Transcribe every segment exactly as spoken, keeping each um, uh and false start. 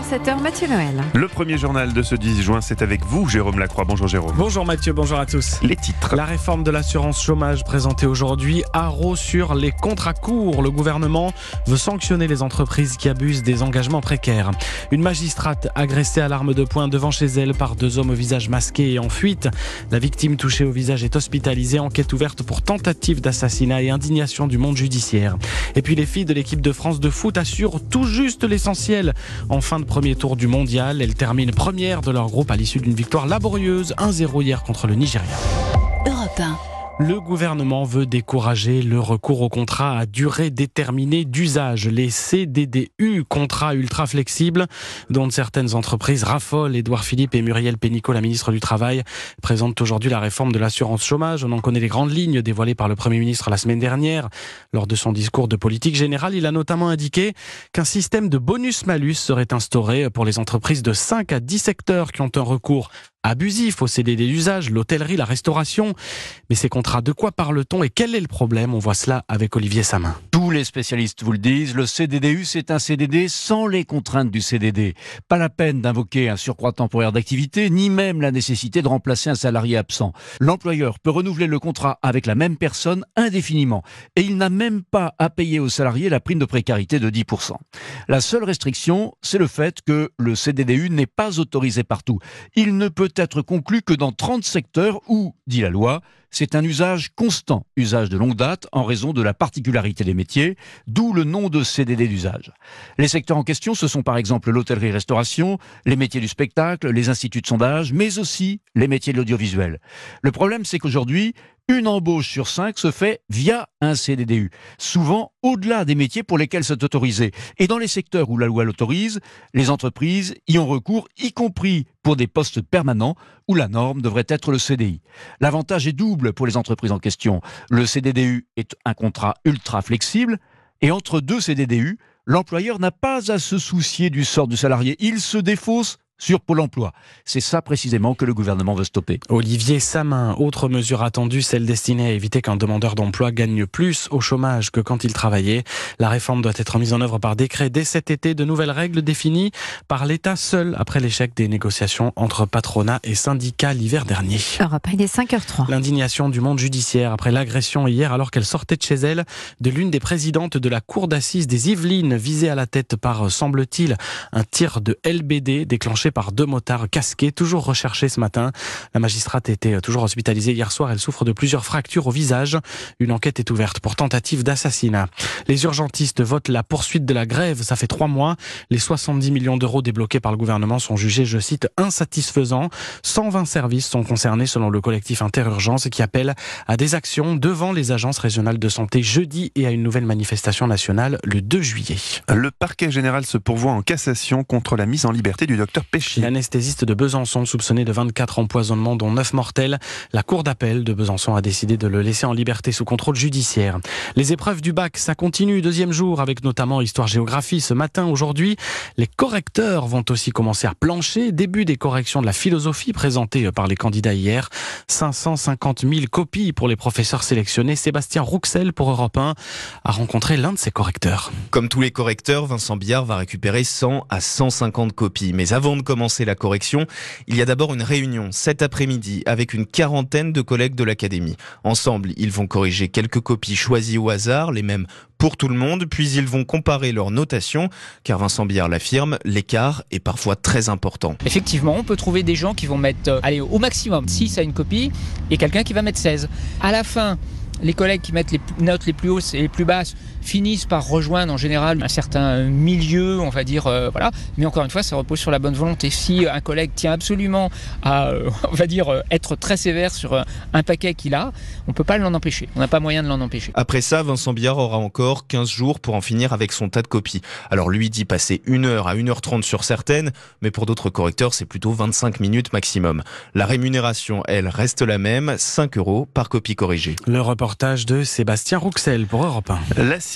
sept heures, Mathieu Noël. Le premier journal de ce dix juin, c'est avec vous, Jérôme Lacroix. Bonjour Jérôme. Bonjour Mathieu, bonjour à tous. Les titres. La réforme de l'assurance chômage présentée aujourd'hui, haro sur les contrats courts. Le gouvernement veut sanctionner les entreprises qui abusent des engagements précaires. Une magistrate agressée à l'arme de poing devant chez elle par deux hommes au visage masqué et en fuite. La victime touchée au visage est hospitalisée. Enquête ouverte pour tentative d'assassinat et indignation du monde judiciaire. Et puis les filles de l'équipe de France de foot assurent tout juste l'essentiel. En fin de premier tour du mondial, elles terminent première de leur groupe à l'issue d'une victoire laborieuse un zéro hier contre le Nigeria. Europe un. Le gouvernement veut décourager le recours aux contrats à durée déterminée d'usage, les C D D U, contrats ultra flexibles, dont certaines entreprises raffolent. Édouard Philippe et Muriel Pénicaud, la ministre du Travail, présentent aujourd'hui la réforme de l'assurance chômage. On en connaît les grandes lignes dévoilées par le Premier ministre la semaine dernière. Lors de son discours de politique générale, il a notamment indiqué qu'un système de bonus-malus serait instauré pour les entreprises de cinq à dix secteurs qui ont un recours abusif au C D D d'usage, l'hôtellerie, la restauration. Mais ces contrats, de quoi parle-t-on et quel est le problème? On voit cela avec Olivier Samin. Tous les spécialistes vous le disent, le C D D U, c'est un C D D sans les contraintes du C D D. Pas la peine d'invoquer un surcroît temporaire d'activité, ni même la nécessité de remplacer un salarié absent. L'employeur peut renouveler le contrat avec la même personne indéfiniment. Et il n'a même pas à payer au salarié la prime de précarité de dix pour cent. La seule restriction, c'est le fait que le C D D U n'est pas autorisé partout. Il ne peut être conclu que dans trente secteurs où, dit la loi, c'est un usage constant, usage de longue date en raison de la particularité des métiers, d'où le nom de C D D d'usage. Les secteurs en question, ce sont par exemple l'hôtellerie-restauration, les métiers du spectacle, les instituts de sondage, mais aussi les métiers de l'audiovisuel. Le problème, c'est qu'aujourd'hui, une embauche sur cinq se fait via un C D D U, souvent au-delà des métiers pour lesquels c'est autorisé. Et dans les secteurs où la loi l'autorise, les entreprises y ont recours, y compris pour des postes permanents où la norme devrait être le C D I. L'avantage est double pour les entreprises en question. Le C D D U est un contrat ultra flexible et entre deux C D D U, l'employeur n'a pas à se soucier du sort du salarié. Il se défausse sur Pôle emploi. C'est ça précisément que le gouvernement veut stopper. Olivier Samin, autre mesure attendue, celle destinée à éviter qu'un demandeur d'emploi gagne plus au chômage que quand il travaillait. La réforme doit être mise en œuvre par décret dès cet été. De nouvelles règles définies par l'État seul après l'échec des négociations entre patronat et syndicats l'hiver dernier. Europe un, il est cinq heures trois. L'indignation du monde judiciaire après l'agression hier alors qu'elle sortait de chez elle de l'une des présidentes de la cour d'assises des Yvelines, visée à la tête par, semble-t-il, un tir de L B D déclenché par deux motards casqués, toujours recherchés ce matin. La magistrate était toujours hospitalisée hier soir. Elle souffre de plusieurs fractures au visage. Une enquête est ouverte pour tentative d'assassinat. Les urgentistes votent la poursuite de la grève. Ça fait trois mois. Les soixante-dix millions d'euros débloqués par le gouvernement sont jugés, je cite, insatisfaisants. cent vingt services sont concernés selon le collectif Interurgence qui appelle à des actions devant les agences régionales de santé jeudi et à une nouvelle manifestation nationale le deux juillet. Le parquet général se pourvoit en cassation contre la mise en liberté du docteur Péchy. L'anesthésiste de Besançon, soupçonné de vingt-quatre empoisonnements, dont neuf mortels. La cour d'appel de Besançon a décidé de le laisser en liberté sous contrôle judiciaire. Les épreuves du bac, ça continue. Deuxième jour, avec notamment histoire-géographie. Ce matin, aujourd'hui, les correcteurs vont aussi commencer à plancher. Début des corrections de la philosophie présentées par les candidats hier. cinq cent cinquante mille copies pour les professeurs sélectionnés. Sébastien Rouxel, pour Europe un, a rencontré l'un de ses correcteurs. Comme tous les correcteurs, Vincent Biard va récupérer cent à cent cinquante copies. Mais avant de commencer la correction, il y a d'abord une réunion cet après-midi avec une quarantaine de collègues de l'académie. Ensemble, ils vont corriger quelques copies choisies au hasard, les mêmes pour tout le monde, puis ils vont comparer leurs notations, car Vincent Biard l'affirme, l'écart est parfois très important. Effectivement, on peut trouver des gens qui vont mettre, euh, allez, au maximum six à une copie, et quelqu'un qui va mettre seize. À la fin, les collègues qui mettent les notes les plus hautes et les plus basses finissent par rejoindre en général un certain milieu, on va dire, euh, voilà. Mais encore une fois, ça repose sur la bonne volonté. Si un collègue tient absolument à, euh, on va dire, euh, être très sévère sur euh, un paquet qu'il a, on peut pas l'en empêcher. On n'a pas moyen de l'en empêcher. Après ça, Vincent Biard aura encore quinze jours pour en finir avec son tas de copies. Alors lui dit passer une heure à une heure trente sur certaines, mais pour d'autres correcteurs, c'est plutôt vingt-cinq minutes maximum. La rémunération, elle, reste la même, cinq euros par copie corrigée. Le reportage de Sébastien Rouxel pour Europe un. La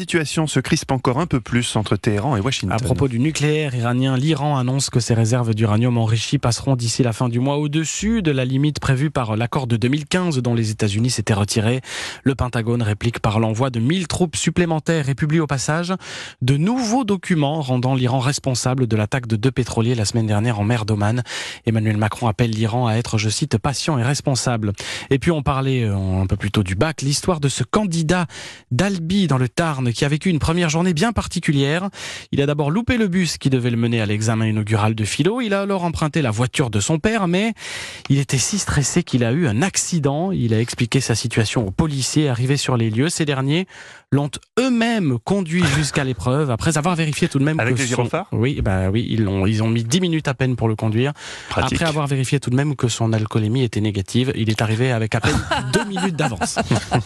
situation se crispe encore un peu plus entre Téhéran et Washington. À propos du nucléaire iranien, l'Iran annonce que ses réserves d'uranium enrichi passeront d'ici la fin du mois au-dessus de la limite prévue par l'accord de deux mille quinze dont les États-Unis s'étaient retirés. Le Pentagone réplique par l'envoi de mille troupes supplémentaires et publie au passage de nouveaux documents rendant l'Iran responsable de l'attaque de deux pétroliers la semaine dernière en mer d'Oman. Emmanuel Macron appelle l'Iran à être, je cite, patient et responsable. Et puis on parlait un peu plus tôt du bac, l'histoire de ce candidat d'Albi dans le Tarn qui a vécu une première journée bien particulière. Il a d'abord loupé le bus qui devait le mener à l'examen inaugural de philo. Il a alors emprunté la voiture de son père, mais il était si stressé qu'il a eu un accident. Il a expliqué sa situation aux policiers arrivés sur les lieux. Ces derniers l'ont eux-mêmes conduit jusqu'à l'épreuve après avoir vérifié tout de même avec que les son... gyrophares. Oui, bah oui, ils ont ils ont mis dix minutes à peine pour le conduire. Pratique. Après avoir vérifié tout de même que son alcoolémie était négative, il est arrivé avec à peine deux minutes d'avance.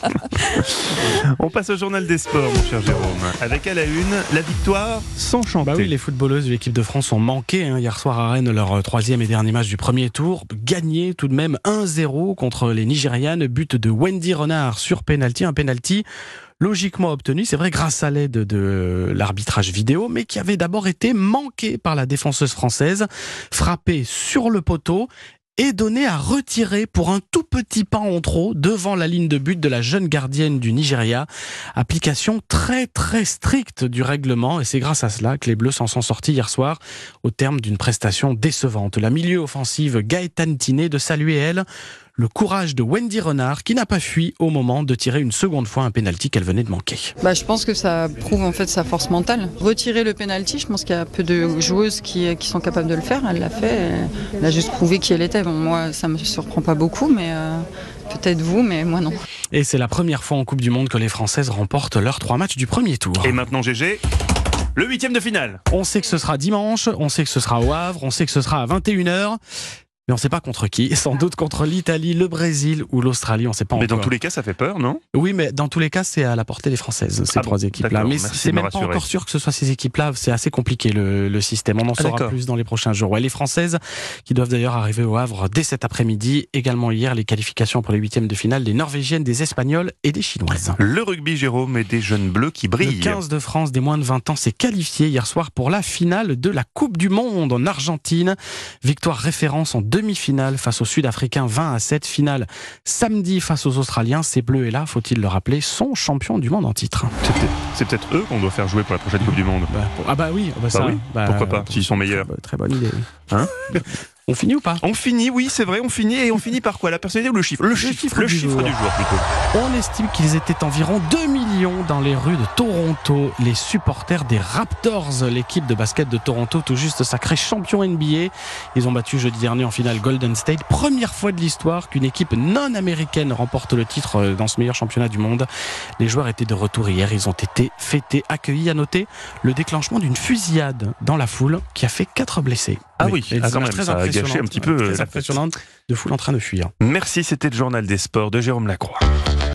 On passe au journal des sports, mon cher Jérôme. Avec à la une, la victoire sans chanter. Bah oui, les footballeuses de l'équipe de France ont manqué hein, hier soir à Rennes leur troisième et dernier match du premier tour. Gagné tout de même un zéro contre les Nigérianes. But de Wendy Renard sur pénalty, un pénalty logiquement obtenu, c'est vrai, grâce à l'aide de l'arbitrage vidéo, mais qui avait d'abord été manqué par la défenseuse française, frappé sur le poteau et donné à retirer pour un tout petit pas en trop devant la ligne de but de la jeune gardienne du Nigeria. Application très très stricte du règlement et c'est grâce à cela que les Bleus s'en sont sortis hier soir au terme d'une prestation décevante. La milieu offensive Gaëtane Tiné de saluer elle le courage de Wendy Renard qui n'a pas fui au moment de tirer une seconde fois un pénalty qu'elle venait de manquer. Bah, je pense que ça prouve en fait sa force mentale. Retirer le pénalty, je pense qu'il y a peu de joueuses qui, qui sont capables de le faire. Elle l'a fait, elle a juste prouvé qui elle était. Bon, moi, ça me surprend pas beaucoup, mais euh, peut-être vous, mais moi non. Et c'est la première fois en Coupe du Monde que les Françaises remportent leurs trois matchs du premier tour. Et maintenant G G, le huitième de finale. On sait que ce sera dimanche, on sait que ce sera au Havre, on sait que ce sera à vingt et une heures. Mais on ne sait pas contre qui. Sans doute contre l'Italie, le Brésil ou l'Australie. On ne sait pas mais encore. Mais dans tous les cas, ça fait peur, non ? Oui, mais dans tous les cas, c'est à la portée des Françaises, ces ah trois bon, équipes-là. Mais c'est même pas encore sûr que ce soit ces équipes-là. C'est assez compliqué, le, le système. On en ah, saura d'accord. plus dans les prochains jours. Ouais, les Françaises qui doivent d'ailleurs arriver au Havre dès cet après-midi. Également hier, les qualifications pour les huitièmes de finale des Norvégiennes, des Espagnoles et des Chinoises. Le rugby, Jérôme, et des jeunes bleus qui brillent. Le quinze de France des moins de vingt ans s'est qualifié hier soir pour la finale de la Coupe du Monde en Argentine. Victoire référence en demi-finale face aux Sud-Africains, vingt à sept. Finale samedi face aux Australiens. Ces Bleus, et là, faut-il le rappeler, sont champions du monde en titre. C'est peut-être, c'est peut-être eux qu'on doit faire jouer pour la prochaine Coupe du Monde. Bah, pour... Ah bah oui, bah, bah ça, oui. Bah, pourquoi pas, s'ils sont meilleurs. Très, très bonne idée. Hein On finit ou pas ? On finit, oui, c'est vrai, on finit. Et on finit par quoi ? La personnalité ou le chiffre ? Le, le chiffre, chiffre, le du, chiffre jour. du jour, plutôt. On estime qu'ils étaient environ deux millions dans les rues de Toronto. Les supporters des Raptors, l'équipe de basket de Toronto, tout juste sacré champion N B A. Ils ont battu jeudi dernier en finale Golden State. Première fois de l'histoire qu'une équipe non américaine remporte le titre dans ce meilleur championnat du monde. Les joueurs étaient de retour hier. Ils ont été fêtés, accueillis. À noter le déclenchement d'une fusillade dans la foule qui a fait quatre blessés. Ah oui, oui. Ah, quand même, ça a gâché un petit peu. Très impressionnante de foule en train de fuir. Merci, c'était le journal des sports de Jérôme Lacroix.